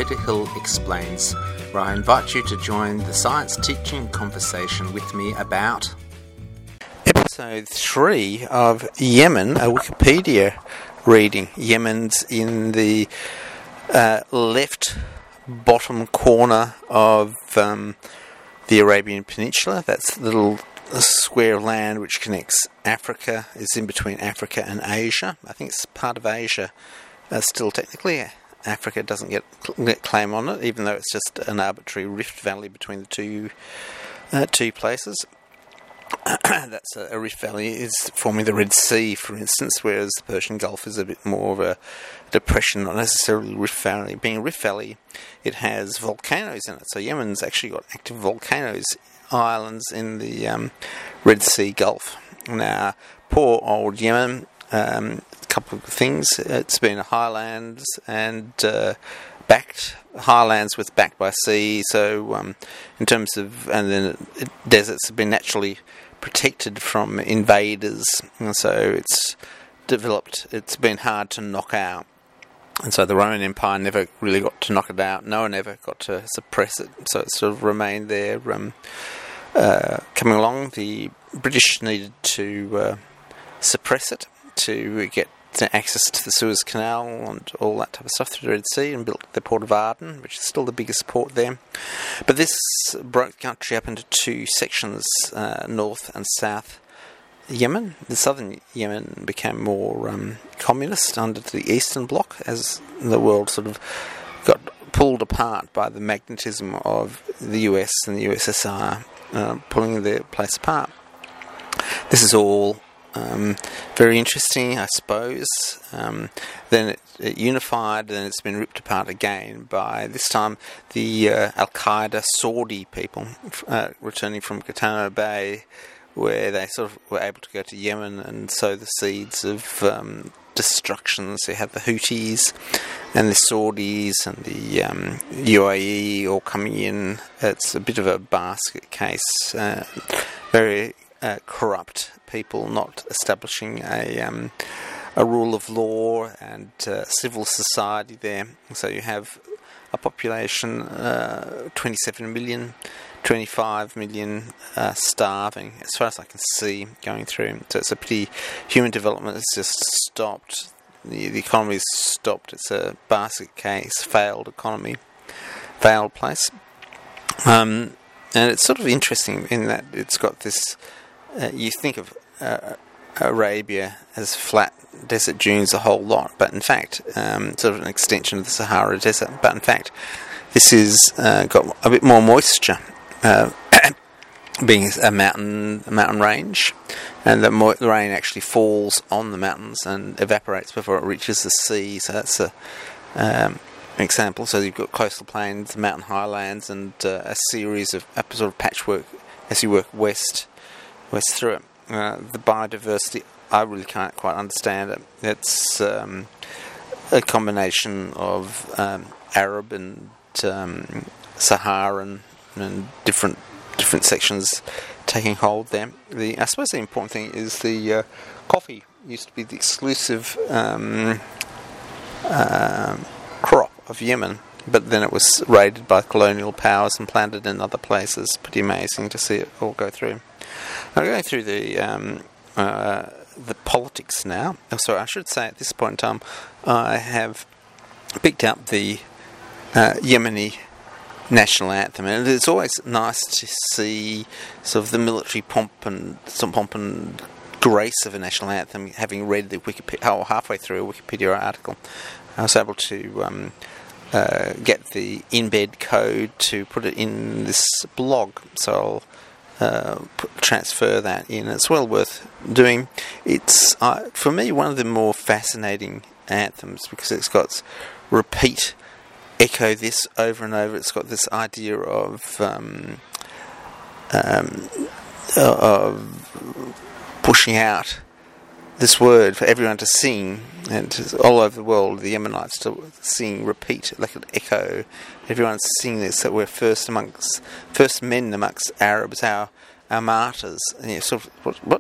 Peter Hill Explains, where I invite you to join the science teaching conversation with me about Episode 3 of Yemen, a Wikipedia reading. Yemen's in the left bottom corner of the Arabian Peninsula. That's the little square of land which connects Africa, is in between Africa and Asia. I think it's part of Asia still technically. Africa doesn't get claim on it, even though it's just an arbitrary rift valley between the two places. That's a rift valley is forming the Red Sea, for instance, whereas the Persian Gulf is a bit more of a depression, not necessarily a rift valley. Being a rift valley, it has volcanoes in it. So Yemen's actually got active volcanoes, islands in the Red Sea Gulf. Now, poor old Yemen, a couple of things. It's been highlands and highlands with backed by sea. So in terms of, and then deserts have been naturally protected from invaders, and so it's been hard to knock out. And so the Roman Empire never really got to knock it out. No one ever got to suppress it. So it sort of remained there. Coming along, the British needed to suppress it to get access to the Suez Canal and all that type of stuff through the Red Sea, and built the port of Aden, which is still the biggest port there. But this broke the country up into two sections, North and South Yemen. The southern Yemen became more communist under the Eastern Bloc as the world sort of got pulled apart by the magnetism of the US and the USSR pulling their place apart. This is all very interesting, I suppose. Then it unified, then it's been ripped apart again by, this time, the Al-Qaeda Saudi people returning from Guantanamo Bay, where they sort of were able to go to Yemen and sow the seeds of destruction. So you have the Houthis and the Saudis and the UAE all coming in. It's a bit of a basket case. Very corrupt people not establishing a rule of law and civil society there. So you have a population 27 million, 25 million starving, as far as I can see, going through. So it's a pretty, human development has just stopped. The economy's stopped. It's a basket case, failed economy, failed place. And it's sort of interesting in that it's got this, you think of Arabia as flat desert dunes a whole lot, but in fact, sort of an extension of the Sahara Desert, but in fact, this is got a bit more moisture, being a mountain range, and the rain actually falls on the mountains and evaporates before it reaches the sea. So that's an example. So you've got coastal plains, mountain highlands, and a series of sort of patchwork as you work west through it. The biodiversity, I really can't quite understand it. It's a combination of Arab and Saharan and different sections taking hold there. I suppose the important thing is the coffee used to be the exclusive crop of Yemen, but then it was raided by colonial powers and planted in other places. Pretty amazing to see it all go through. I'm going through the politics now. So I should say at this point in time, I have picked up the Yemeni national anthem, and it's always nice to see sort of the military pomp and grace of a national anthem. Having read the halfway through a Wikipedia article, I was able to get the embed code to put it in this blog. So I'll transfer that in. It's well worth doing. It's for me one of the more fascinating anthems because it's got repeat, echo this over and over. It's got this idea of pushing out this word for everyone to sing, and all over the world the Yemenites to sing, repeat, like an echo. Everyone's singing this, that we're first men amongst Arabs, our martyrs. And sort of what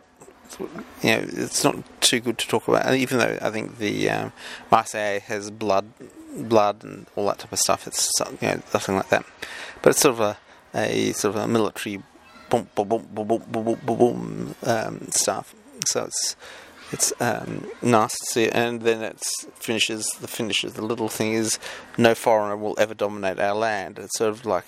it's not too good to talk about, even though I think the Marseille has blood blood and all that type of stuff. It's nothing like that. But it's sort of a military boom boom boom boom boom boom boom, boom stuff. So it's nice to see, and then the little thing is, no foreigner will ever dominate our land. It's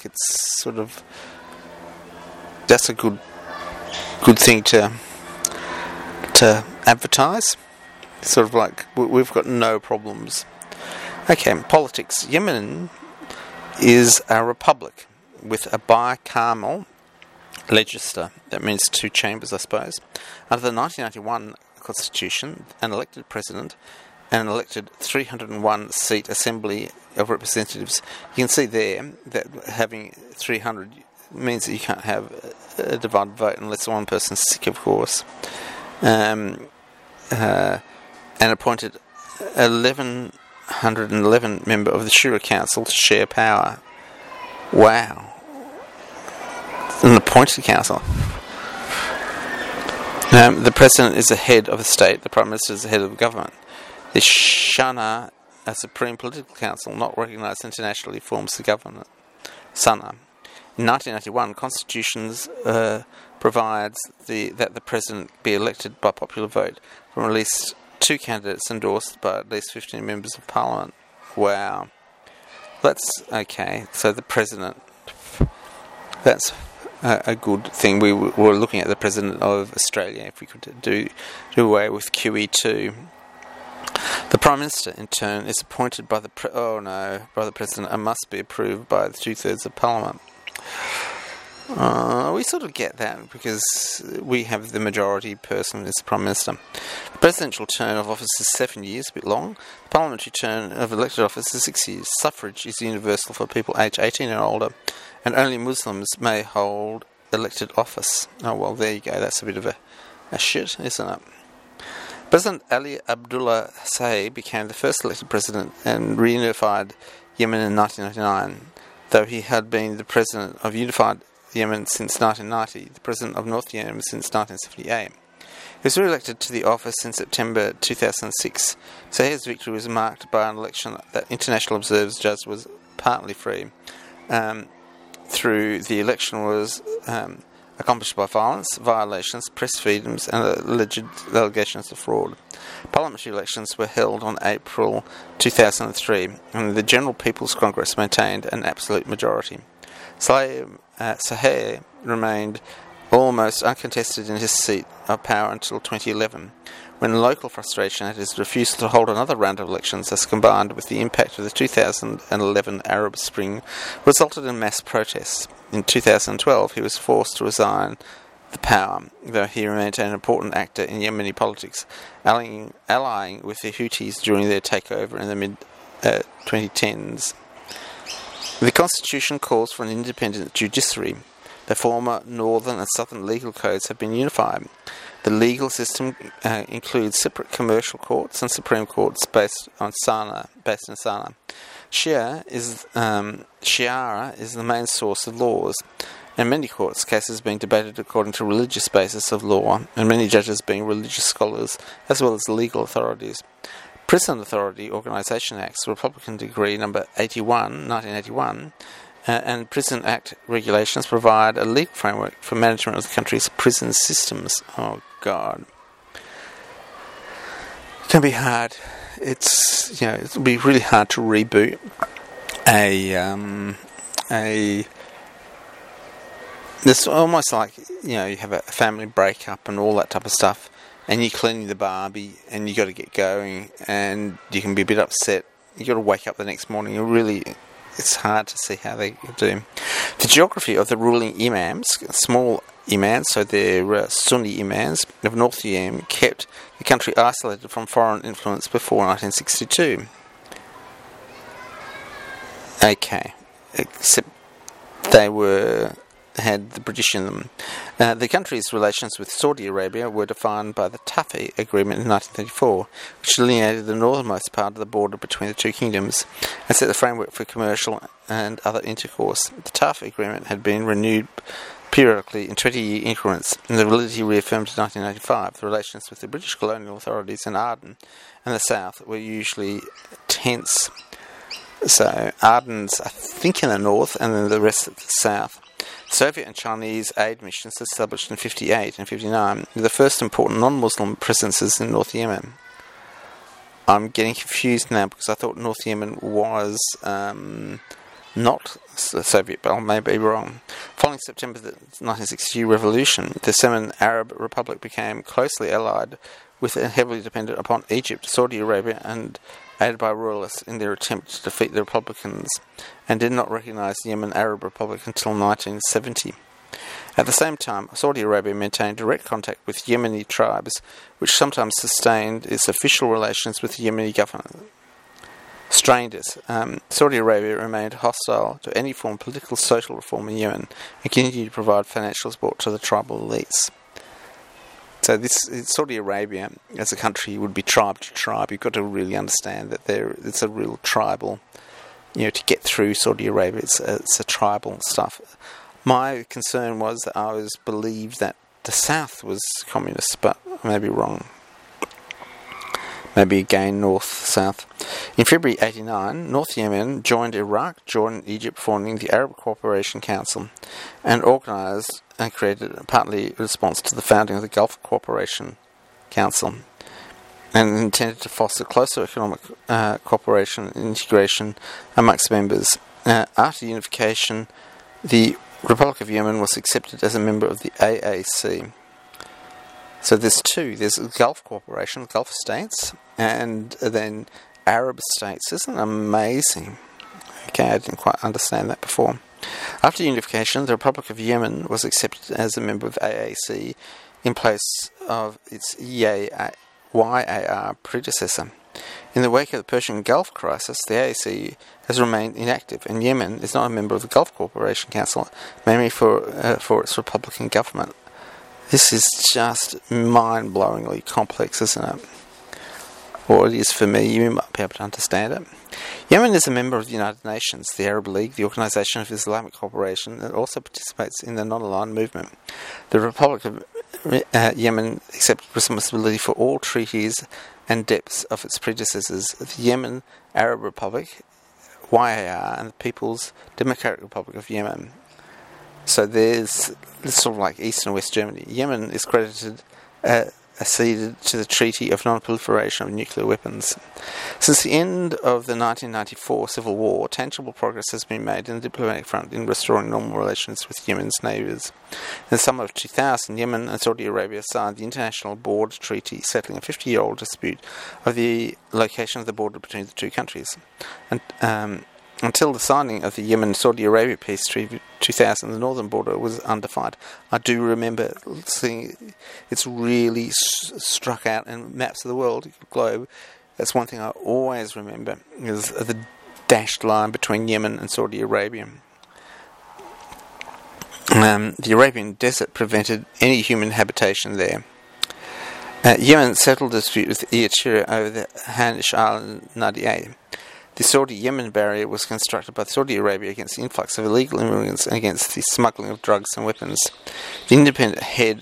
that's a good thing to advertise. Sort of like, we've got no problems. Okay, politics. Yemen is a republic with a bicameral legislature. That means two chambers, I suppose. Under the 1991 Constitution, an elected president and an elected 301-seat Assembly of Representatives. You can see there that having 300 means that you can't have a divided vote unless one person's sick, of course. And appointed 1,111 member of the Shura Council to share power. Wow. An appointed council. The President is the head of the state, the Prime Minister is the head of the government. The Shana, a Supreme Political Council not recognised internationally, forms the government. Sana. In 1991, Constitutions provides that the President be elected by popular vote from at least 2 candidates endorsed by at least 15 members of Parliament. Wow. That's okay. So the President, that's a good thing. We were looking at the President of Australia, if we could do away with QE2. The Prime Minister, in turn, is appointed by the President and must be approved by the 2/3 of Parliament. We sort of get that because we have the majority person as the Prime Minister. The presidential term of office is 7 years, a bit long. The parliamentary term of elected office is 6 years. Suffrage is universal for people aged 18 and older, and only Muslims may hold elected office. Oh, well, there you go. That's a bit of a shit, isn't it? President Ali Abdullah Saleh became the first elected president and reunified Yemen in 1999. Though he had been the president of unified Yemen since 1990, the president of North Yemen since 1978. He was re-elected to the office in September 2006. Saleh's victory was marked by an election that international observers judged was partly free. Through the election was accomplished by violence, violations, press freedoms, and alleged allegations of fraud. Parliamentary elections were held on April 2003, and the General People's Congress maintained an absolute majority. Saleh remained almost uncontested in his seat of power until 2011, when local frustration at his refusal to hold another round of elections, as combined with the impact of the 2011 Arab Spring, resulted in mass protests. In 2012, he was forced to resign the power, though he remained an important actor in Yemeni politics, allying with the Houthis during their takeover in the mid-2010s. The Constitution calls for an independent judiciary. The former northern and southern legal codes have been unified. The legal system includes separate commercial courts and supreme courts based in Sana'a. Shia is the main source of laws. In many courts, cases being debated according to religious basis of law, and many judges being religious scholars, as well as legal authorities. Prison Authority Organisation Acts, Republican Decree No. 81, 1981, and Prison Act regulations provide a legal framework for management of the country's prison systems. Oh, God. It can be hard. It'll be really hard to reboot it's almost like, you have a family breakup and all that type of stuff, and you're cleaning the barbie, and you got to get going, and you can be a bit upset. You got to wake up the next morning. It's hard to see how they do. The geography of the ruling imams, small imams, so they're Sunni imams of North Yemen, kept the country isolated from foreign influence before 1962. Okay, except they had the British in them. The country's relations with Saudi Arabia were defined by the Tafi Agreement in 1934, which delineated the northernmost part of the border between the two kingdoms and set the framework for commercial and other intercourse. The Tafi Agreement had been renewed periodically in 20-year increments, and the validity reaffirmed in 1995. The relations with the British colonial authorities in Aden and the south were usually tense. So Aden's, I think, in the north, and then the rest of the south. Soviet and Chinese aid missions established in 58 and 59 were the first important non-Muslim presences in North Yemen. I'm getting confused now because I thought North Yemen was not Soviet, but I may be wrong. Following September the 1962 revolution, the Yemen Arab Republic became closely allied with and heavily dependent upon Egypt, Saudi Arabia, and aided by royalists in their attempt to defeat the Republicans, and did not recognise the Yemen Arab Republic until 1970. At the same time, Saudi Arabia maintained direct contact with Yemeni tribes, which sometimes sustained its official relations with the Yemeni government. Strained it. Saudi Arabia remained hostile to any form of political social reform in Yemen and continued to provide financial support to the tribal elites. So this Saudi Arabia, as a country, would be tribe to tribe. You've got to really understand that it's a real tribal, to get through Saudi Arabia, it's a tribal stuff. My concern was that I always believed that the South was communist, but I may be wrong. Maybe again north-south. In February 1989, North Yemen joined Iraq, Jordan, and Egypt, forming the Arab Cooperation Council, and organised and created partly a response to the founding of the Gulf Cooperation Council, and intended to foster closer economic cooperation and integration amongst members. After unification, the Republic of Yemen was accepted as a member of the AAC. So there's two. There's the Gulf Cooperation, Gulf States, and then Arab States. Isn't it amazing? Okay, I didn't quite understand that before. After unification, the Republic of Yemen was accepted as a member of the AAC in place of its YAR predecessor. In the wake of the Persian Gulf crisis, the AAC has remained inactive, and Yemen is not a member of the Gulf Cooperation Council, mainly for its Republican government. This is just mind-blowingly complex, isn't it? Or it is for me. You might be able to understand it. Yemen is a member of the United Nations, the Arab League, the Organisation of Islamic Cooperation, and also participates in the non-aligned movement. The Republic of Yemen accepted responsibility for all treaties and debts of its predecessors, the Yemen Arab Republic, YAR, and the People's Democratic Republic of Yemen. So there's sort of like East and West Germany. Yemen is credited acceded to the Treaty of Non-Proliferation of Nuclear Weapons. Since the end of the 1994 civil war, tangible progress has been made in the diplomatic front in restoring normal relations with Yemen's neighbours. In the summer of 2000, Yemen and Saudi Arabia signed the International Board Treaty, settling a 50-year-old dispute of the location of the border between the two countries. Until the signing of the Yemen-Saudi Arabia Peace Treaty 2000, the northern border was undefined. I do remember seeing it's really struck out in maps of the world, globe. That's one thing I always remember, is the dashed line between Yemen and Saudi Arabia. The Arabian Desert prevented any human habitation there. Yemen settled the dispute with Eritrea over the Hanish al-Nadia. The Saudi-Yemen barrier was constructed by Saudi Arabia against the influx of illegal immigrants and against the smuggling of drugs and weapons. The Independent headed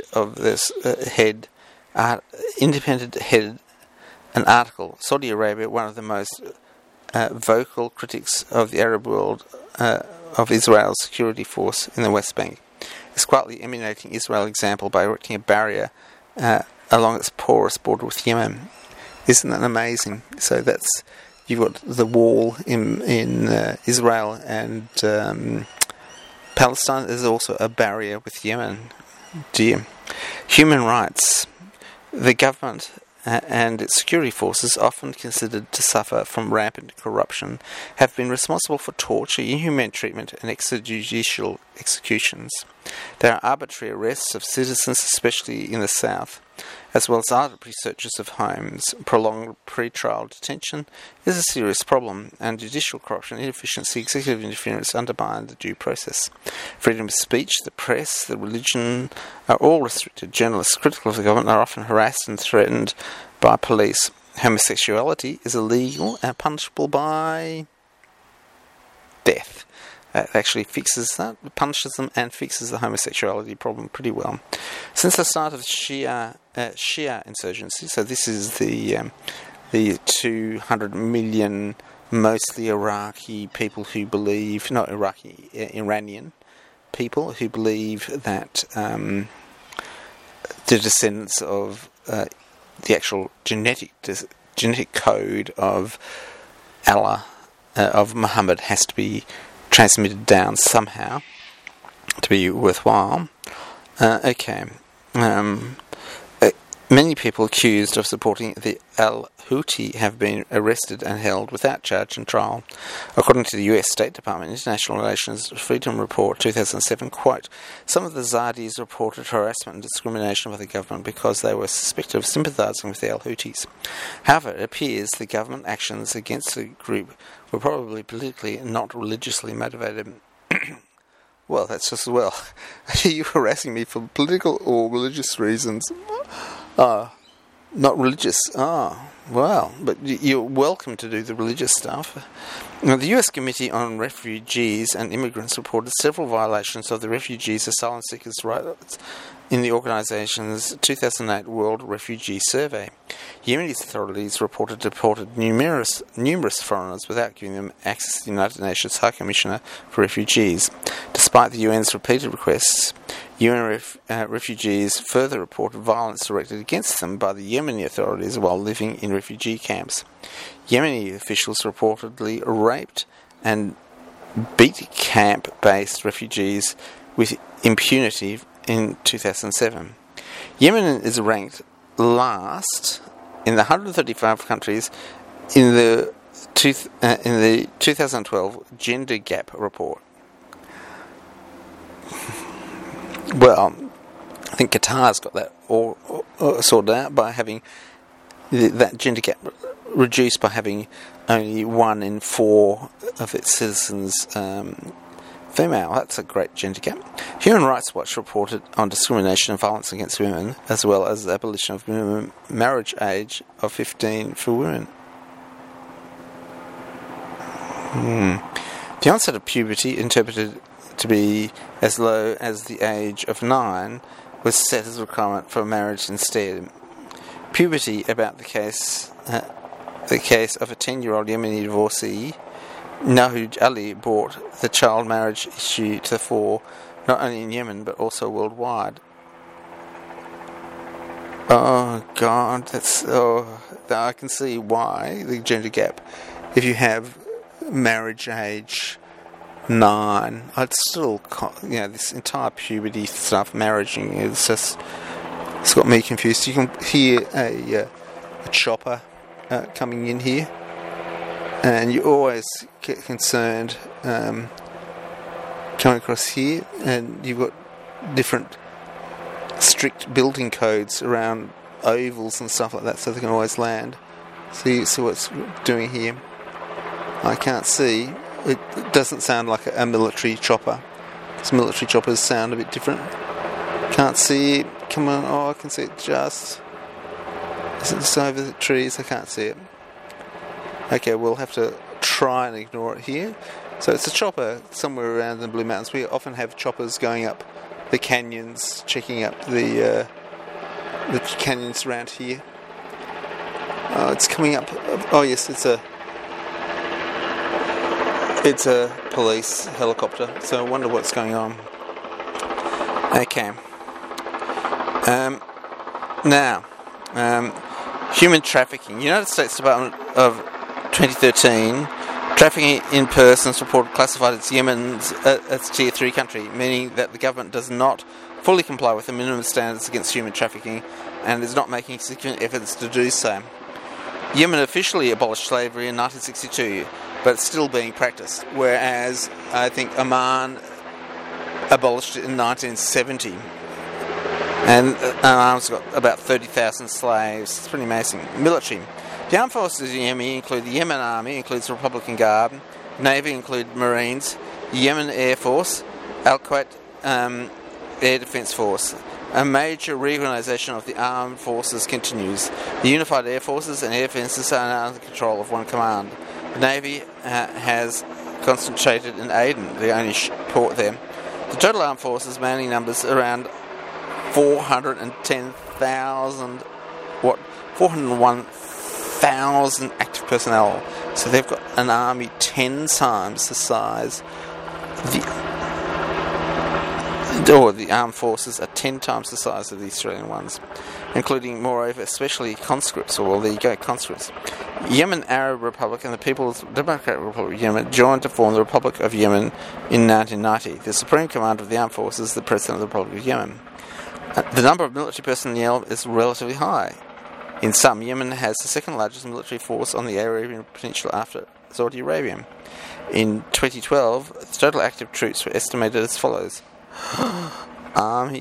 an article, Saudi Arabia, one of the most vocal critics of the Arab world, of Israel's security force in the West Bank, is quietly emulating Israel's example by erecting a barrier along its porous border with Yemen. Isn't that amazing? So you've got the wall in Israel and Palestine. There's also a barrier with Yemen. Dear. Human rights. The government and its security forces, often considered to suffer from rampant corruption, have been responsible for torture, inhumane treatment, and extrajudicial executions. There are arbitrary arrests of citizens, especially in the south, as well as arbitrary searches of homes. Prolonged pre-trial detention is a serious problem, and judicial corruption, inefficiency, executive interference undermine the due process. Freedom of speech, the press, the religion are all restricted. Journalists critical of the government are often harassed and threatened by police. Homosexuality is illegal and punishable by death. That actually fixes that, punishes them and fixes the homosexuality problem pretty well. Since the start of Shia insurgency, so this is the 200 million mostly Iraqi people who believe, not Iraqi, Iranian people who believe that the descendants of the actual genetic code of Allah, of Muhammad, has to be transmitted down somehow to be worthwhile. Many people accused of supporting the al-Houthi have been arrested and held without charge and trial. According to the US State Department International Relations Freedom Report 2007, quote, some of the Zardis reported harassment and discrimination by the government because they were suspected of sympathising with the al-Houthis. However, it appears the government actions against the group were probably politically and not religiously motivated. Well, that's just, well, are you harassing me for political or religious reasons? Not religious. Well, but you're welcome to do the religious stuff. Now, the US Committee on Refugees and Immigrants reported several violations of the refugees' asylum seekers' rights in the organisation's 2008 World Refugee Survey. Yemeni authorities deported numerous foreigners without giving them access to the United Nations High Commissioner for Refugees. Despite the UN's repeated requests, UN refugees further reported violence directed against them by the Yemeni authorities while living in refugee camps. Yemeni officials reportedly raped and beat camp-based refugees with impunity in 2007. Yemen is ranked last in the 135 countries in the 2012 Gender Gap report. Well, I think Qatar's got that all sorted out by having that gender gap reduced by having only 1 in 4 of its citizens female. That's a great gender gap. Human Rights Watch reported on discrimination and violence against women, as well as the abolition of minimum marriage age of 15 for women. The onset of puberty, interpreted to be as low as the age of 9, was set as a requirement for marriage instead. Puberty about the case of a 10-year-old Yemeni divorcee, Nahud Ali, brought the child marriage issue to the fore, not only in Yemen but also worldwide. Oh God, I can see why the gender gap. If you have marriage age 9, I'd still, this entire puberty stuff, marrying, it's got me confused. You can hear a chopper coming in here, and you always get concerned coming across here, and you've got different strict building codes around ovals and stuff like that, so they can always land. See what's doing here. I can't see. It doesn't sound like a military chopper, because military choppers sound a bit different. Can't see it. Come on. Oh, I can see it just. Is it just over the trees? I can't see it. Okay, we'll have to try and ignore it here. So it's a chopper somewhere around the Blue Mountains. We often have choppers going up the canyons, checking up the canyons around here. Oh, it's coming up. Oh yes, it's a police helicopter. So I wonder what's going on. Okay. Now, human trafficking. United States Department of 2013, trafficking in persons reported classified as Yemen's as Tier 3 country, meaning that the government does not fully comply with the minimum standards against human trafficking and is not making significant efforts to do so. Yemen officially abolished slavery in 1962, but it's still being practiced, whereas I think Oman abolished it in 1970. And Oman's got about 30,000 slaves. It's pretty amazing. Military. The armed forces in Yemen include the Yemen Army, includes the Republican Guard, Navy include Marines, the Yemen Air Force, Al-Quwait Air Defence Force. A major reorganisation of the armed forces continues. The unified air forces and air defences are now under the control of one command. The Navy has concentrated in Aden, the only port there. The total armed forces manning numbers around 401,000 active personnel. So they've got an army 10 times the size. The armed forces are 10 times the size of the Australian ones, including, moreover, especially conscripts. Well, there you go, conscripts. Yemen Arab Republic and the People's Democratic Republic of Yemen joined to form the Republic of Yemen in 1990. The Supreme Commander of the Armed Forces is the President of the Republic of Yemen. The number of military personnel is relatively high. In sum, Yemen has the second largest military force on the Arabian Peninsula after Saudi Arabia. In 2012, the total active troops were estimated as follows. Army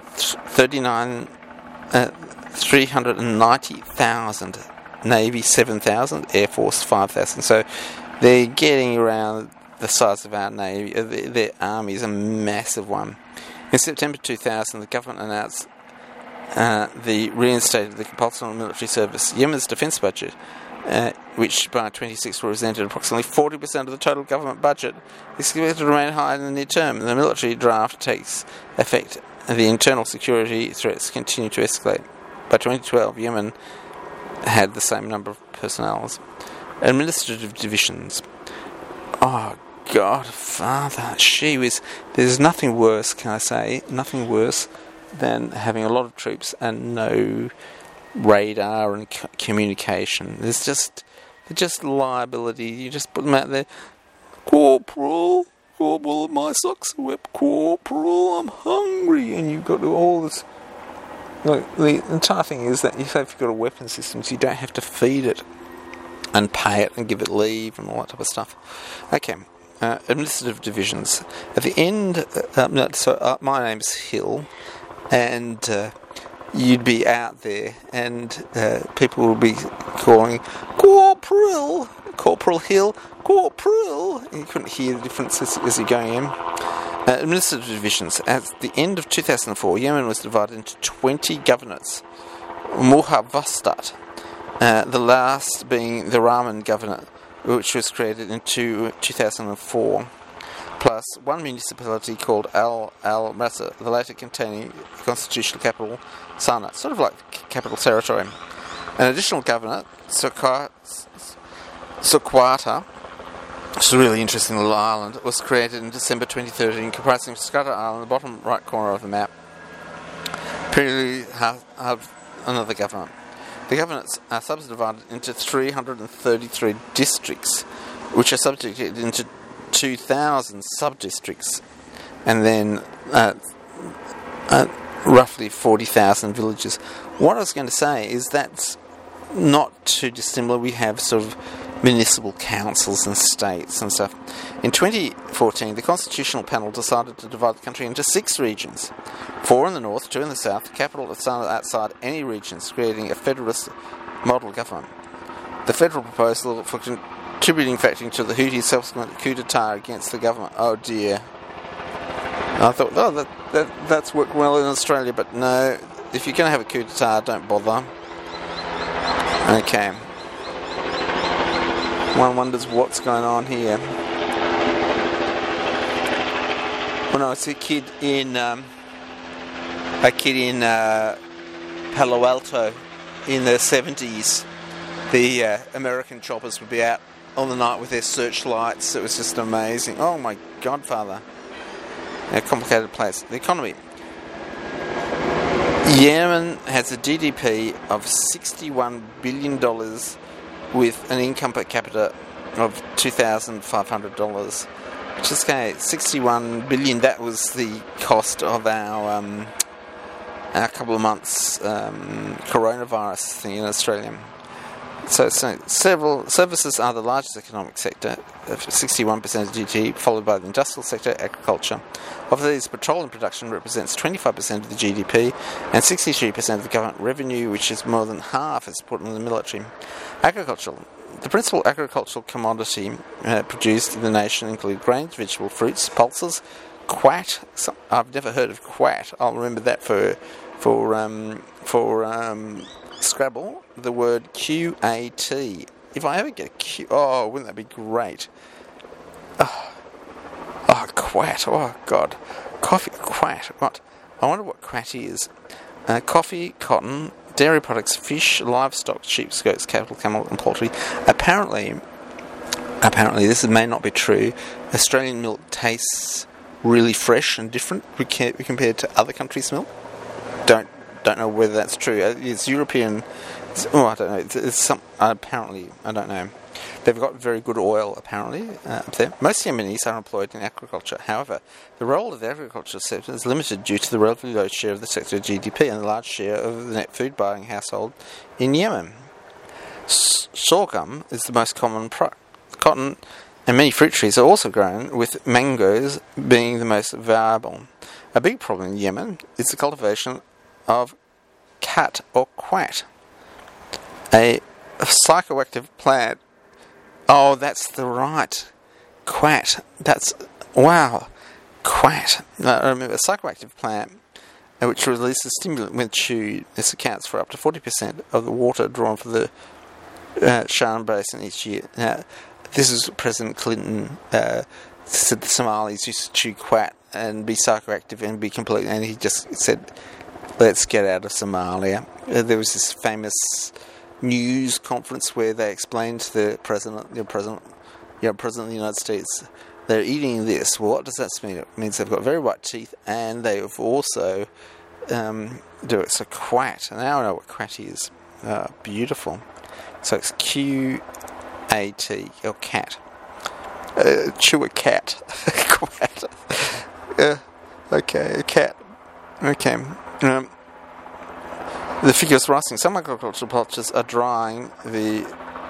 390,000, Navy 7,000, Air Force 5,000. So they're getting around the size of our Navy. Their army is a massive one. In September 2000, the government announced the reinstated the compulsory military service. Yemen's defence budget, which by 26 represented approximately 40% of the total government budget, is expected to remain high in the near term. The military draft takes effect and the internal security threats continue to escalate. By 2012, Yemen had the same number of personnel. Administrative divisions. Oh, God, Father, there's nothing worse, can I say, nothing worse than having a lot of troops and no radar and communication. They're just liability. You just put them out there. Corporal, my socks are wet. Corporal, I'm hungry. And you've got all this. Look, the entire thing is that if you've got a weapon system, you don't have to feed it and pay it and give it leave and all that type of stuff. Okay. Administrative divisions. At the end, my name's Hill, and you'd be out there, and people would be calling, Corporal Hill, Corporal, and you couldn't hear the difference as you're going in. Administrative divisions. At the end of 2004, Yemen was divided into 20 governorates. Muhavastat, the last being the Rahman Governorate, which was created in 2004, plus one municipality called Al-Masa, the latter containing the constitutional capital, Sana'a, sort of like Capital Territory. An additional governorate, Soqata, which is a really interesting little island, was created in December 2013, comprising Soqata Island, the bottom right corner of the map. Previously have another government. The governorates are subdivided into 333 districts, which are subdivided into 2,000 sub-districts, and then roughly 40,000 villages. What I was going to say is that's not too dissimilar. We have sort of municipal councils and states and stuff. In 2014, the Constitutional Panel decided to divide the country into 6 regions. 4 in the north, 2 in the south, the capital of Sana'a outside any regions, creating a federalist model government. The federal proposal for contributing factor to the Houthi subsequent coup d'etat against the government. Oh dear. I thought, that's worked well in Australia, but no, if you're going to have a coup d'etat, don't bother. Okay. One wonders what's going on here. When I was a kid in Palo Alto in the 70s, the American choppers would be out on the night with their searchlights. It was just amazing. Oh my godfather. A complicated place. The economy. Yemen has a GDP of $61 billion with an income per capita of $2,500. Which is okay, $61 billion. That was the cost of our couple of months coronavirus thing in Australia. So several services are the largest economic sector, 61% of GDP, followed by the industrial sector, agriculture. Of these, petroleum production represents 25% of the GDP and 63% of the government revenue, which is more than half is put in the military. Agricultural. The principal agricultural commodity produced in the nation include grains, vegetable fruits, pulses, quat. I've never heard of quat. I'll remember that for Scrabble. The word QAT. If I ever get a Q, wouldn't that be great? Quat. Oh God, coffee. Quat. What? I wonder what quat is. Coffee, cotton, dairy products, fish, livestock, sheep, goats, cattle, camel, and poultry. Apparently, apparently this may not be true. Australian milk tastes really fresh and different compared to other countries' milk. Don't know whether that's true. It's European. I don't know. It's some apparently. I don't know. They've got very good oil, apparently, up there. Most Yemenis are employed in agriculture. However, the role of the agricultural sector is limited due to the relatively low share of the sector GDP and the large share of the net food buying household in Yemen. Sorghum is the most common product. Cotton and many fruit trees are also grown, with mangoes being the most valuable. A big problem in Yemen is the cultivation of khat or quat, a psychoactive plant. Oh, that's the right. Quat. That's... Wow. Quat. I remember, a psychoactive plant which releases stimulant when chewed. This accounts for up to 40% of the water drawn from the Sharm Basin each year. Now, this is President Clinton said the Somalis used to chew quat and be psychoactive and be completely... And he just said, let's get out of Somalia. There was this famous news conference where they explained to the president of the United States, they're eating this. Well, what does that mean? It means they've got very white teeth, and they've also do it. So quat. Now I know what quat is. Beautiful. So it's Q-A-T, or cat. Chew a cat. Quat. Okay, a cat. Okay. The figures rising. Some agricultural patches are drying the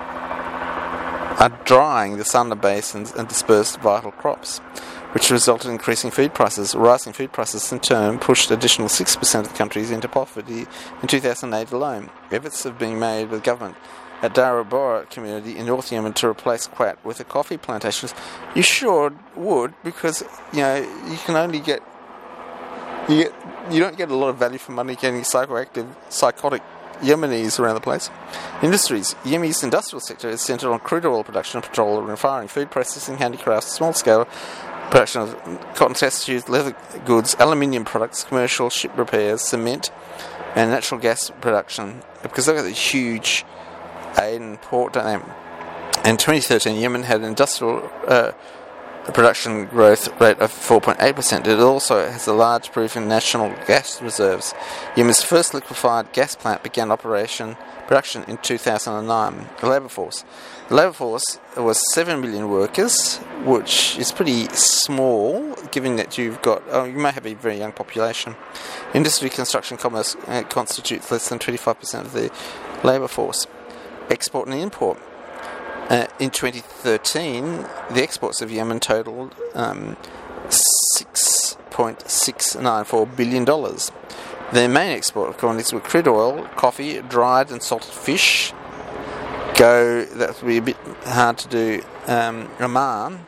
Sunda basins and dispersed vital crops, which resulted in increasing food prices. Rising food prices, in turn, pushed additional 6% of the countries into poverty in 2008 alone. Efforts have been made with government at Darra Bora community in North Yemen to replace quat with the coffee plantations. You sure would, because you can only get you don't get a lot of value for money getting psychotic Yemenis around the place. Industries. Yemen's industrial sector is centred on crude oil production, petroleum refining, food processing, handicrafts, small-scale production of cotton test tubes, leather goods, aluminium products, commercial ship repairs, cement, and natural gas production. Because they've got the huge Aden port, don't they? In 2013, Yemen had an industrial production growth rate of 4.8%. It also has a large proven national gas reserves. Yemen's first liquefied gas plant began production in 2009. The labour force. The labour force was 7 million workers, which is pretty small, given that you may have a very young population. Industry, construction, commerce constitutes less than 25% of the labour force. Export and import. In 2013, the exports of Yemen totaled $6.694 billion. Their main export commodities were crude oil, coffee, dried and salted fish. That would be a bit hard to do. Oman.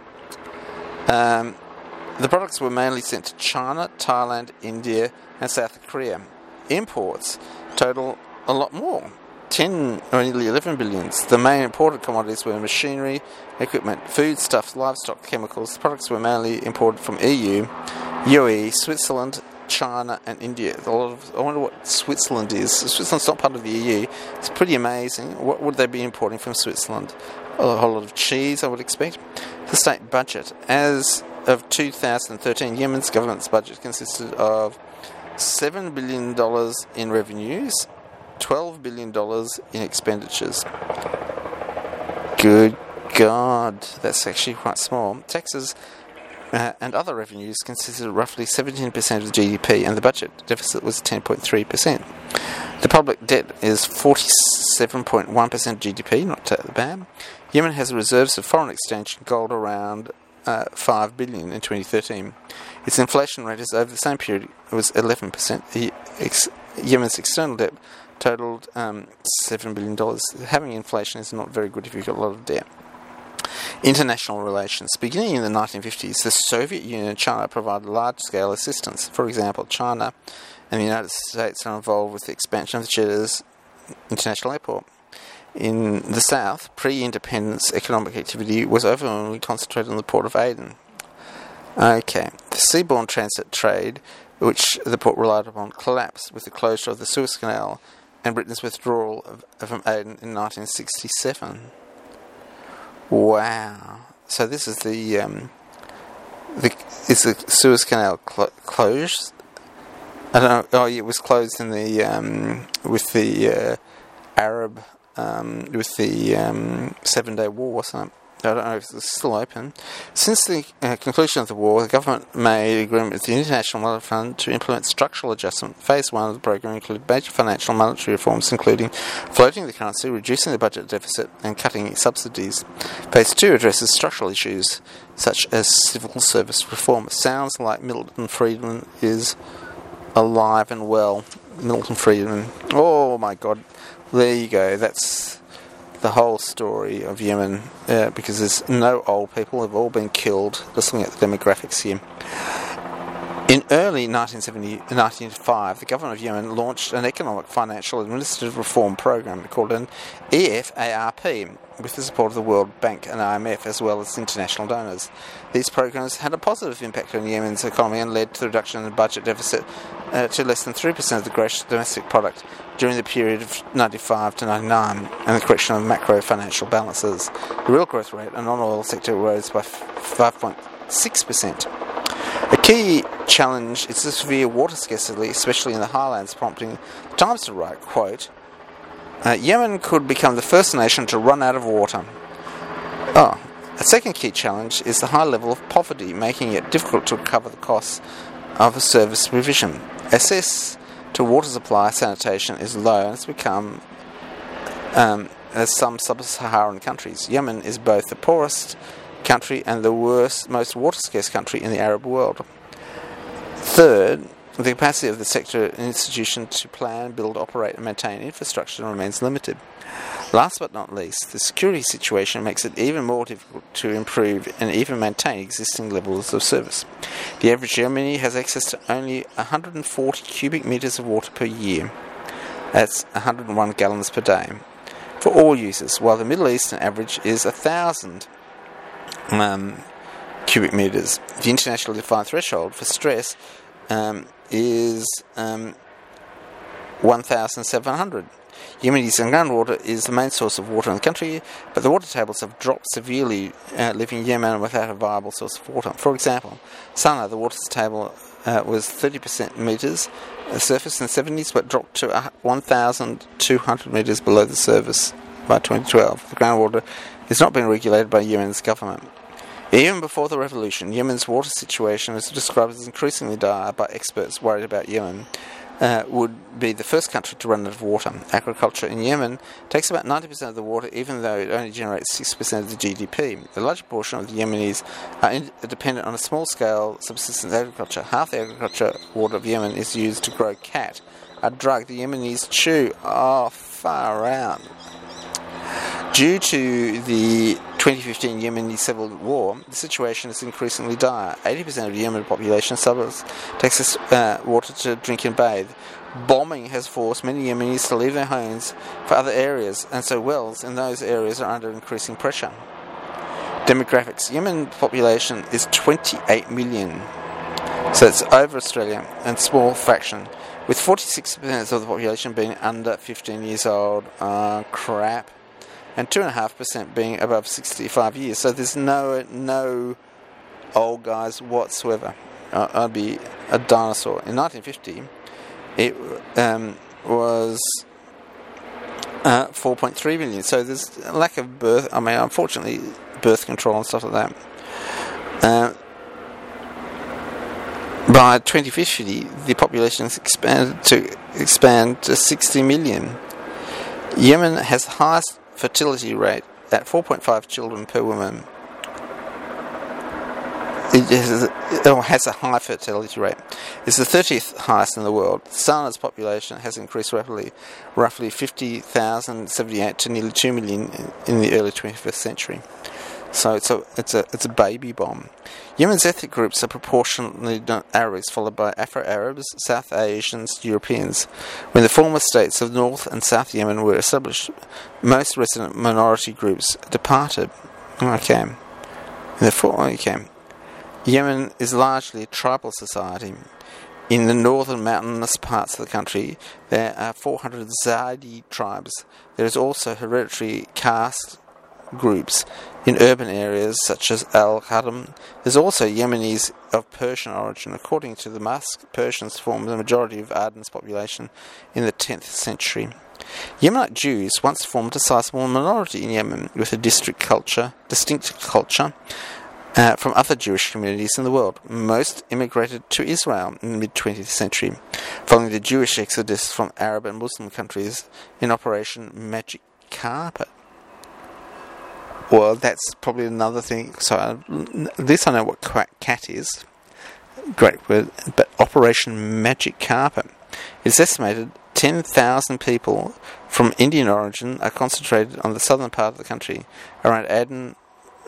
The products were mainly sent to China, Thailand, India, and South Korea. Imports total a lot more. 10 or nearly 11 billions. The main imported commodities were machinery, equipment, foodstuffs, livestock, chemicals. The products were mainly imported from EU, UAE, Switzerland, China, and India. I wonder what Switzerland is. Switzerland's not part of the EU. It's pretty amazing. What would they be importing from Switzerland? A whole lot of cheese, I would expect. The state budget. As of 2013, Yemen's government's budget consisted of $7 billion in revenues, $12 billion in expenditures. Good God, that's actually quite small. Taxes and other revenues consisted of roughly 17% of the GDP, and the budget deficit was 10.3%. The public debt is 47.1% GDP, not bad. Yemen has reserves of foreign exchange and gold around $5 billion in 2013. Its inflation rate is over the same period, it was 11%. Yemen's external debt totaled $7 billion. Having inflation is not very good if you've got a lot of debt. International relations. Beginning in the 1950s, the Soviet Union and China provided large-scale assistance. For example, China and the United States are involved with the expansion of the Jeddah International Airport. In the south, pre-independence economic activity was overwhelmingly concentrated on the port of Aden. Okay, the seaborne transit trade, which the port relied upon, collapsed with the closure of the Suez Canal and Britain's withdrawal from Aden in 1967. Wow. So this is is the Suez Canal closed? I don't know. Oh, yeah, it was closed in the with the Arab with the 7-Day War, wasn't it? I don't know if it's still open. Since the conclusion of the war, the government made agreement with the International Monetary Fund to implement structural adjustment. Phase 1 of the program included major financial and monetary reforms, including floating the currency, reducing the budget deficit, and cutting subsidies. Phase 2 addresses structural issues such as civil service reform. It sounds like Milton Friedman is alive and well. Milton Friedman. Oh my God. There you go. That's the whole story of Yemen, because there's no old people, they've all been killed. Just looking at the demographics here. In early 1975, the government of Yemen launched an economic, financial, administrative reform program called an EFARP, with the support of the World Bank and IMF, as well as international donors. These programs had a positive impact on Yemen's economy and led to the reduction in the budget deficit to less than 3% of the gross domestic product during the period of 95 to 99, and the correction of macro financial balances. The real growth rate in the non-oil sector rose by 5.6%. A key challenge is the severe water scarcity, especially in the highlands, prompting the Times to write, quote, Yemen could become the first nation to run out of water. A second key challenge is the high level of poverty, making it difficult to recover the costs of service provision. Access to water supply sanitation is low, and it's become as some sub-Saharan countries. Yemen is both the poorest country and the most water-scarce country in the Arab world. Third, the capacity of the sector and institution to plan, build, operate and maintain infrastructure remains limited. Last but not least, the security situation makes it even more difficult to improve and even maintain existing levels of service. The average Yemeni has access to only 140 cubic metres of water per year. That's 101 gallons per day for all users, while the Middle Eastern average is 1,000 cubic metres. The internationally defined threshold for stress is 1,700. Yemeni's groundwater is the main source of water in the country, but the water tables have dropped severely, leaving Yemen without a viable source of water. For example, Sana'a, the water table was 30% metres surface in the 70s, but dropped to 1,200 metres below the surface by 2012. The groundwater is not being regulated by Yemen's government. Even before the revolution, Yemen's water situation was described as increasingly dire by experts worried about Yemen would be the first country to run out of water. Agriculture in Yemen takes about 90% of the water, even though it only generates 6% of the GDP. A large portion of the Yemenis are dependent on a small-scale subsistence agriculture. Half the agriculture water of Yemen is used to grow cat, a drug the Yemenis chew. Oh, far out. Due to the 2015 Yemeni civil war, the situation is increasingly dire. 80% of the Yemen population takes water to drink and bathe. Bombing has forced many Yemenis to leave their homes for other areas, and so wells in those areas are under increasing pressure. Demographics. Yemen population is 28 million, so it's over Australia, and small fraction, with 46% of the population being under 15 years old. Crap. And 2.5% being above 65 years. So there's no old guys whatsoever. I'd be a dinosaur. In 1950, it was 4.3 million. So there's a lack of birth. I mean, unfortunately, birth control and stuff like that. By 2050, the population is expand to 60 million. Yemen has the highest fertility rate at 4.5 children per woman. It has a high fertility rate. It's the 30th highest in the world. Sana'a's population has increased rapidly, roughly 50,078 to nearly 2 million in the early 21st century. So it's a baby bomb. Yemen's ethnic groups are proportionally Arabs, followed by Afro-Arabs, South Asians, Europeans. When the former states of North and South Yemen were established, most resident minority groups departed. Yemen is largely a tribal society. In the northern mountainous parts of the country, there are 400 Zaidi tribes. There is also hereditary caste groups in urban areas such as Al-Qadam. There's also Yemenis of Persian origin. According to the Musk, Persians formed the majority of Aden's population in the 10th century. Yemenite Jews once formed a sizable minority in Yemen with a distinct culture from other Jewish communities in the world. Most immigrated to Israel in the mid-20th century, following the Jewish exodus from Arab and Muslim countries in Operation Magic Carpet. Well, that's probably another thing. So at least I know what cat is. Great word. But Operation Magic Carpet. It's estimated 10,000 people from Indian origin are concentrated on the southern part of the country, around Aden,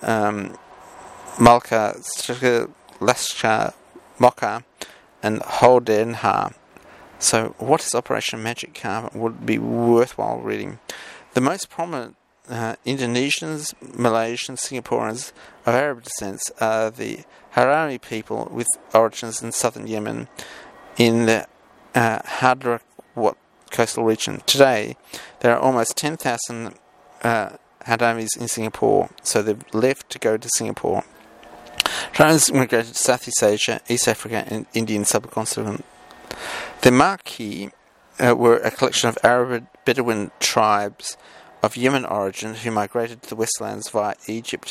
Malka, Lashkar, Mocha, and Hodenha. So, what is Operation Magic Carpet? Would be worthwhile reading. The most prominent Indonesians, Malaysians, Singaporeans of Arab descent are the Harari people with origins in southern Yemen in the Hadramawt coastal region. Today, there are almost 10,000 Hadamis in Singapore, so they've left to go to Singapore. Hadamis immigrated to Southeast Asia, East Africa, and Indian subcontinent. The Maki were a collection of Arab Bedouin tribes of Yemen origin who migrated to the Westlands via Egypt.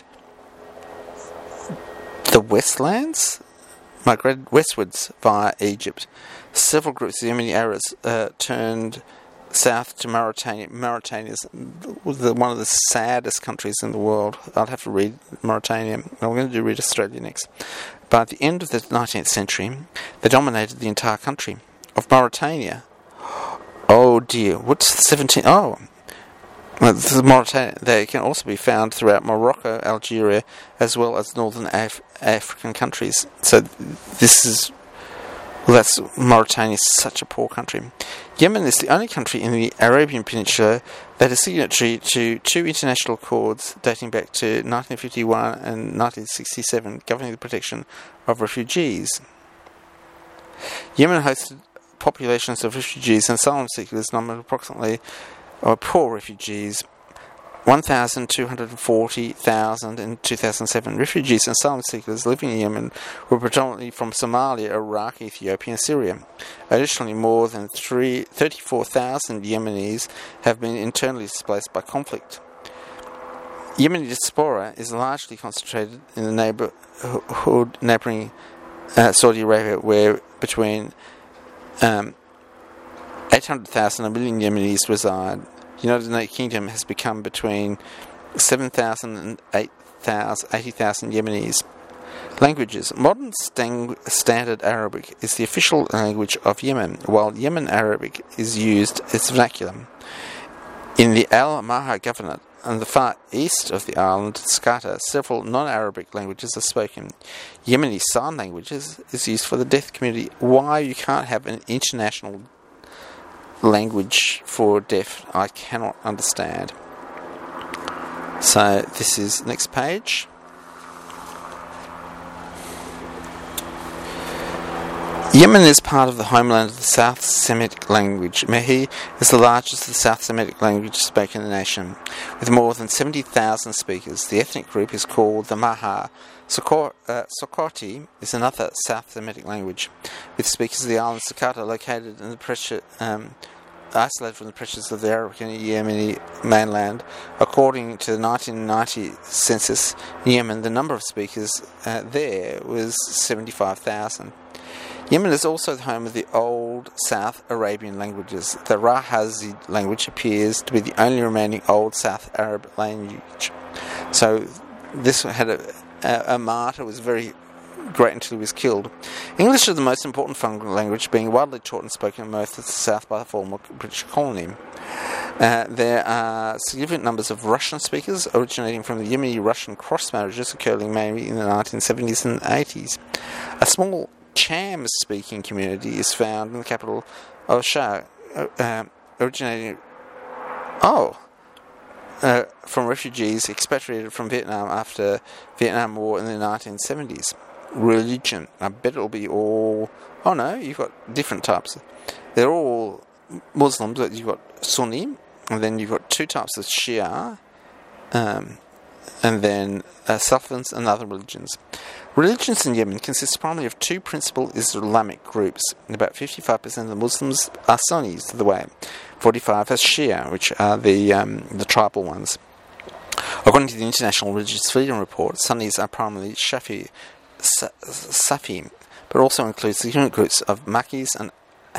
The Westlands? Migrated westwards via Egypt. Several groups of Yemeni Arabs turned south to Mauritania. Mauritania is one of the saddest countries in the world. I'll have to read Mauritania. I'm going to read Australia next. By the end of the 19th century, they dominated the entire country of Mauritania. Oh dear, what's 17? Oh, Mauritania. They can also be found throughout Morocco, Algeria, as well as northern African countries. So that's Mauritania is such a poor country. Yemen is the only country in the Arabian Peninsula that is signatory to two international accords dating back to 1951 and 1967 governing the protection of refugees. Yemen hosted populations of refugees and asylum seekers numbered approximately, poor refugees, 1,240,000 in 2007. Refugees and asylum seekers living in Yemen were predominantly from Somalia, Iraq, Ethiopia, and Syria. Additionally, more than 34,000 Yemenis have been internally displaced by conflict. Yemeni diaspora is largely concentrated in the neighbouring Saudi Arabia, where between 800,000 and 1 million Yemenis reside. The United Kingdom has become between 7,000 and 80,000 Yemenis. Languages. Modern Standard Arabic is the official language of Yemen, while Yemen Arabic is used as vernacular. In the Al Maha Governorate, on the far east of the island, Skata, several non-Arabic languages are spoken. Yemeni Sign Languages is used for the deaf community. Why you can't have an international language for deaf, I cannot understand. So this is next page. Yemen is part of the homeland of the South Semitic language. Mehi is the largest of the South Semitic languages spoken in the nation, with more than 70,000 speakers. The ethnic group is called the Maha. Sokoti is another South Semitic language, with speakers of the island Sakata located in the isolated from the pressures of the Arabic and Yemeni mainland. According to the 1990 census in Yemen, the number of speakers there was 75,000. Yemen is also the home of the Old South Arabian languages. The Rahazi language appears to be the only remaining Old South Arab language. So this had a martyr, was very great until he was killed. English is the most important foreign language, being widely taught and spoken in most of the South by the former British colony. There are significant numbers of Russian speakers originating from the Yemeni-Russian cross-marriages occurring mainly in the 1970s and 80s. A small Cham-speaking community is found in the capital of Shah, originating from refugees expatriated from Vietnam after Vietnam War in the 1970s. Religion. I bet it'll be all... Oh no, you've got different types. They're all Muslims, but you've got Sunni, and then you've got two types of Shia, and then Salafis and other religions. Religions in Yemen consist primarily of two principal Islamic groups. About 55% of the Muslims are Sunnis to the way, 45% are Shia, which are the tribal ones. According to the International Religious Freedom Report, Sunnis are primarily Safi, but also includes the unit groups of Makis and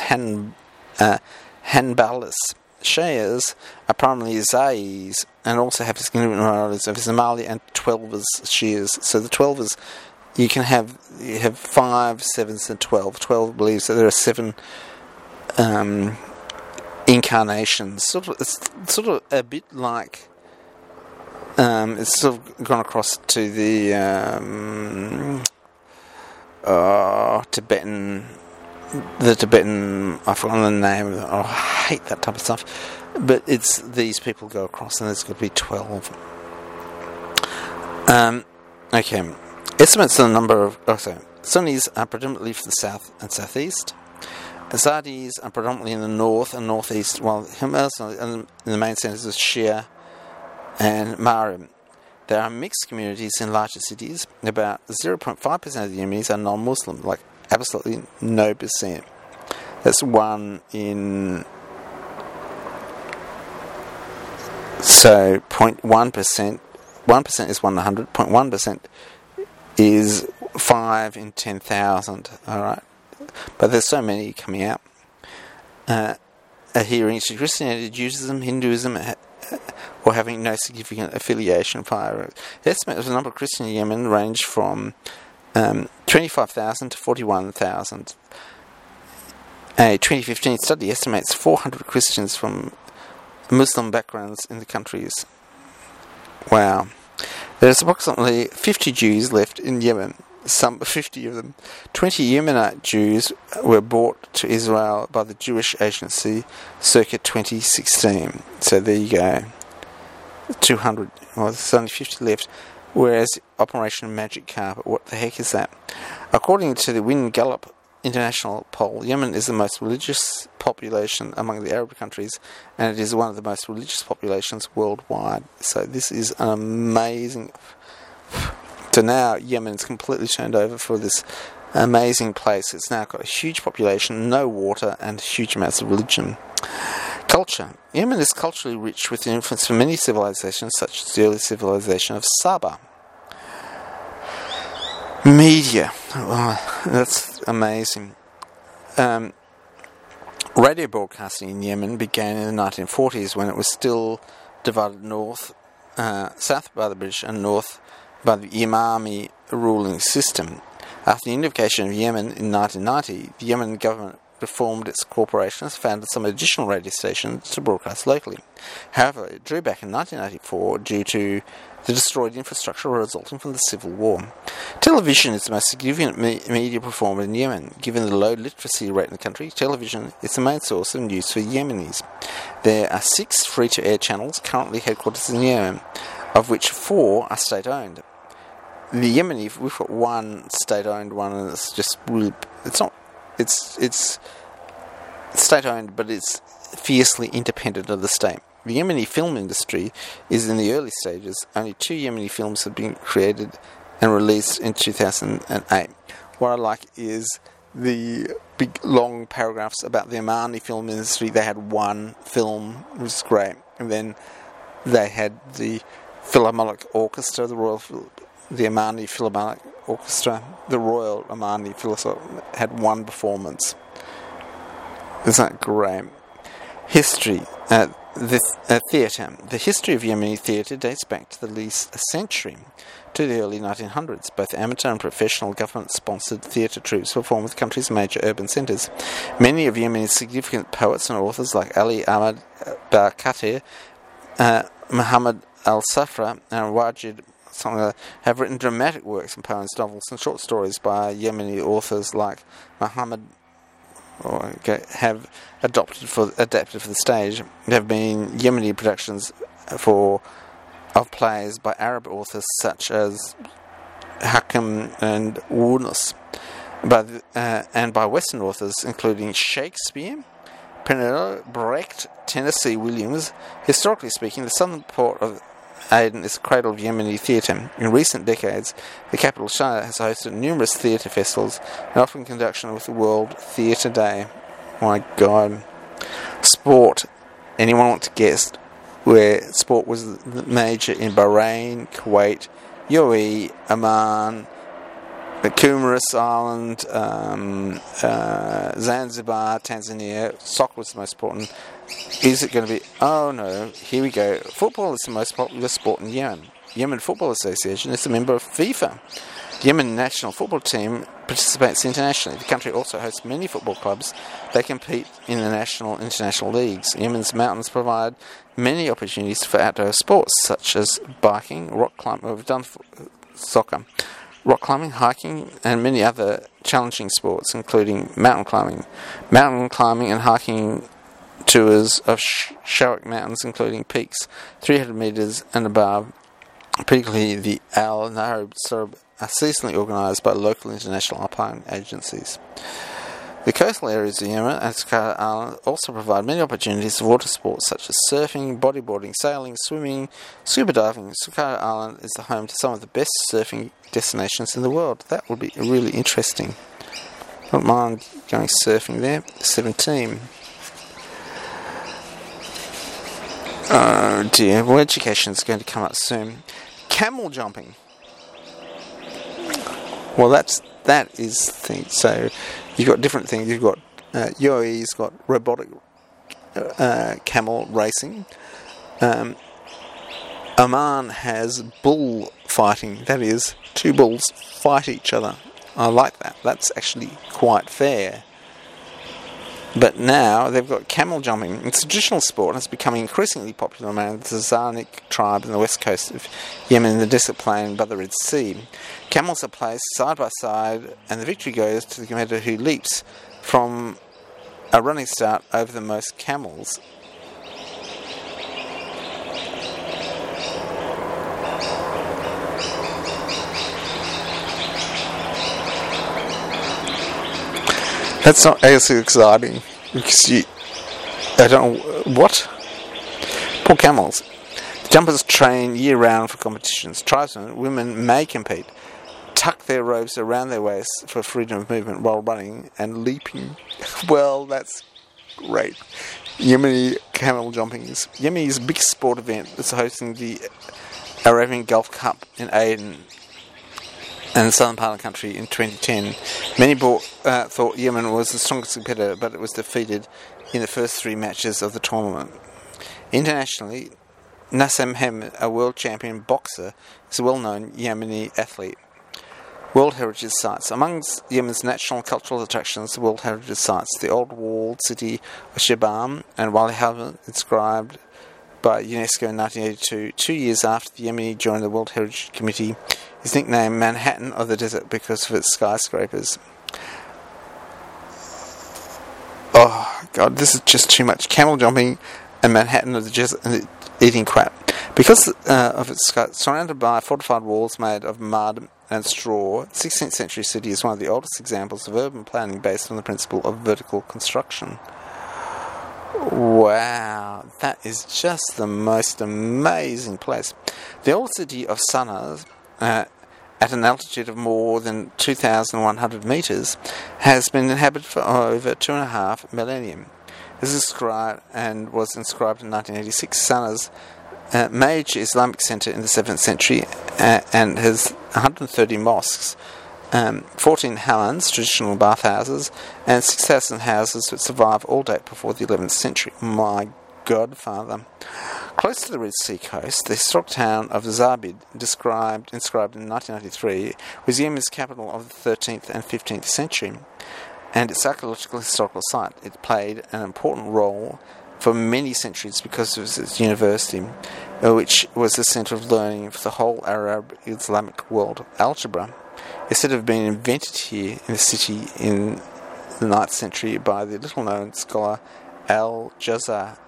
Hanbalis. Shias are primarily Zayis and also have significant minorities of Ismaili and Twelvers Shias. So the Twelvers, you have 5, 7s and 12. 12 believes that there are 7 incarnations. It's sort of a bit like it's sort of gone across to the Tibetan. I've forgotten the name of it. I hate that type of stuff. But it's these people go across, and there's got to be 12. Okay. Estimates of the number of... Sunnis are predominantly from the south and southeast. Azadis are predominantly in the north and northeast, while Himmels in the main centres of Shia and Marib. There are mixed communities in larger cities. About 0.5% of the Yemenis are non-Muslim, like absolutely no percent. That's 1 in... So 0.1%, 1% is 1 in 100, 0.1% is 5 in 10,000, alright? But there's so many coming out. Adhering to Christianity, Judaism, Hinduism, or having no significant affiliation prior. The estimate of the number of Christians in Yemen range from 25,000 to 41,000. A 2015 study estimates 400 Christians from Muslim backgrounds in the countries. Wow. There's approximately 50 Jews left in Yemen, some 50 of them. 20 Yemenite Jews were brought to Israel by the Jewish Agency circa 2016. So there you go. 200, well, there's only 50 left. Whereas Operation Magic Carpet, what the heck is that? According to the Wynn Gallup International poll, Yemen is the most religious population among the Arab countries, and it is one of the most religious populations worldwide. So this is an amazing... So now Yemen is completely turned over for this amazing place. It's now got a huge population, no water, and huge amounts of religion. Culture. Yemen is culturally rich with the influence from many civilizations, such as the early civilization of Saba. Media. Oh, that's amazing. Radio broadcasting in Yemen began in the 1940s when it was still divided south by the British and north by the Imami ruling system. After the unification of Yemen in 1990, the Yemen government reformed its corporations, founded some additional radio stations to broadcast locally. However, it drew back in 1994 due to the destroyed infrastructure resulting from the civil war. Television is the most significant media performer in Yemen. Given the low literacy rate in the country, television is the main source of news for Yemenis. There are 6 free-to-air channels currently headquartered in Yemen, of which 4 are state-owned. The Yemeni, we've got one state-owned one, and it's just really, it's state-owned, but it's fiercely independent of the state. The Yemeni film industry is in the early stages. Only 2 Yemeni films have been created and released in 2008. What I like is the big long paragraphs about the Omani film industry. They had one film, which was great, and then they had the Philharmonic Orchestra, the Omani Philharmonic Orchestra, the Royal Omani Philharmonic, had one performance. Isn't that great? History. The theatre. The history of Yemeni theatre dates back to at least a century, to the early 1900s. Both amateur and professional government-sponsored theatre troupes perform with the country's major urban centres. Many of Yemeni's significant poets and authors like Ali Ahmad Barkati, Muhammad Al-Safra, and Wajid have written dramatic works and poems, novels, and short stories by Yemeni authors like Muhammad, have adapted for the stage. There have been Yemeni productions of plays by Arab authors such as Hakim and Wunus, and by Western authors including Shakespeare, Penelope Brecht, Tennessee Williams. Historically speaking, the southern part of Aden is the cradle of Yemeni theatre. In recent decades, the capital Sharjah has hosted numerous theatre festivals and often in conjunction with the World Theatre Day. My God. Sport. Anyone want to guess where sport was major in Bahrain, Kuwait, UAE, Oman, the Comoros Island, Zanzibar, Tanzania? Soccer was the most important. Is it going to be... Oh no, here we go. Football is the most popular sport in Yemen. Yemen Football Association is a member of FIFA. The Yemen national football team participates internationally. The country also hosts many football clubs. They compete in the national and international leagues. Yemen's mountains provide many opportunities for outdoor sports, such as biking, rock climbing, we've done soccer, rock climbing, hiking, and many other challenging sports, including mountain climbing and hiking tours of Shawak Mountains, including peaks 300 metres and above, particularly the Al Nahab Surab, are seasonally organised by local international alpine agencies. The coastal areas of Yemen and Suqaiqa Island also provide many opportunities for water sports such as surfing, bodyboarding, sailing, swimming, scuba diving. Suqaiqa Island is the home to some of the best surfing destinations in the world. That would be really interesting. I don't mind going surfing there. 17. Oh dear, well, education is going to come up soon. Camel jumping. Well, that is the thing. So you've got different things. You've got UAE's got robotic camel racing. Oman has bull fighting. That is, two bulls fight each other. I like that. That's actually quite fair. But now they've got camel jumping. It's a traditional sport and it's becoming increasingly popular among the Zazanik tribe in the west coast of Yemen in the desert plain by the Red Sea. Camels are placed side by side and the victory goes to the competitor who leaps from a running start over the most camels. That's not as exciting because I don't know what. Poor camels. The jumpers train year round for competitions. Tribesmen, women may compete, tuck their robes around their waists for freedom of movement while running and leaping. Well, that's great. Yemeni camel jumping is Yemeni's biggest sport event. It's hosting the Arabian Gulf Cup in Aden and the southern part of the country in 2010. Many thought Yemen was the strongest competitor, but it was defeated in the first three matches of the tournament. Internationally, Nassem Hamid, a world champion boxer, is a well-known Yemeni athlete. World Heritage Sites. Among Yemen's national cultural attractions, the World Heritage Sites, the old walled city of Shibam and Wali Halvan, inscribed by UNESCO in 1982, 2 years after the Yemeni joined the World Heritage Committee, is nicknamed Manhattan of the Desert because of its skyscrapers. Oh God, this is just too much. Camel jumping and Manhattan of the Desert and eating crap. Because of its surrounded by fortified walls made of mud and straw, the 16th century city is one of the oldest examples of urban planning based on the principle of vertical construction. Wow, that is just the most amazing place. The old city of Sana'a, at an altitude of more than 2,100 metres, has been inhabited for over 2.5 millennium. This is described and was inscribed in 1986. Sana'a's major Islamic centre in the 7th century and has 130 mosques, 14 hammams, traditional bathhouses, and 6,000 houses that survive all date before the 11th century. My godfather. Close to the Red Sea coast, the historic town of Zabid, inscribed in 1993, was Yemen's capital of the 13th and 15th century, and its archaeological historical site. It played an important role for many centuries because of its university, which was the centre of learning for the whole Arab Islamic world. Algebra is said to have been invented here in the city in the 9th century by the little-known scholar Al-Jabra.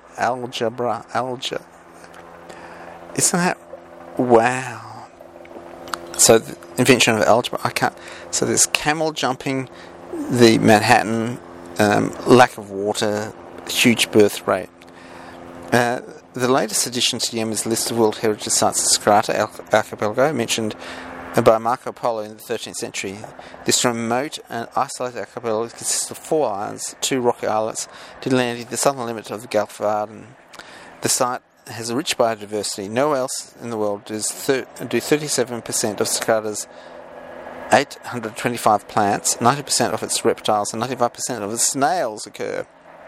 Isn't that... Wow. So the invention of algebra, so there's camel jumping, the Manhattan, lack of water, huge birth rate. the latest addition to Yemen's list of World Heritage Sites is Skarat Archipelago, mentioned by Marco Polo in the 13th century. This remote and isolated archipelago consists of 4 islands, 2 rocky islets, delineating the southern limit of the Gulf of Aden. The site has a rich biodiversity. Nowhere else in the world do 37% of Skarat's 825 plants, 90% of its reptiles, and 95% of its snails occur.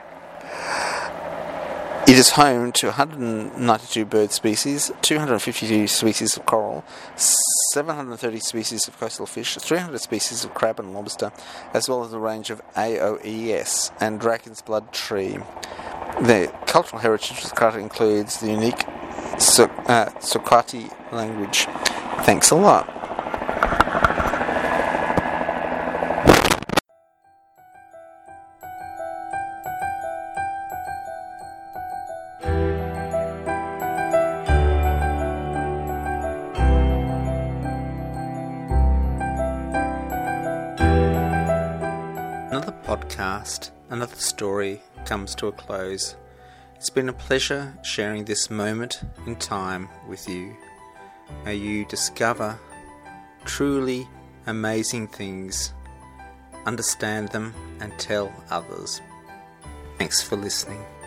It is home to 192 bird species, 252 species of coral, 730 species of coastal fish, 300 species of crab and lobster, as well as a range of AOES and dragon's blood tree. The cultural heritage of Skarat includes the unique Sukati language. Thanks a lot. Another podcast, another story comes to a close. It's been a pleasure sharing this moment in time with you. May you discover truly amazing things, understand them, and tell others. Thanks for listening.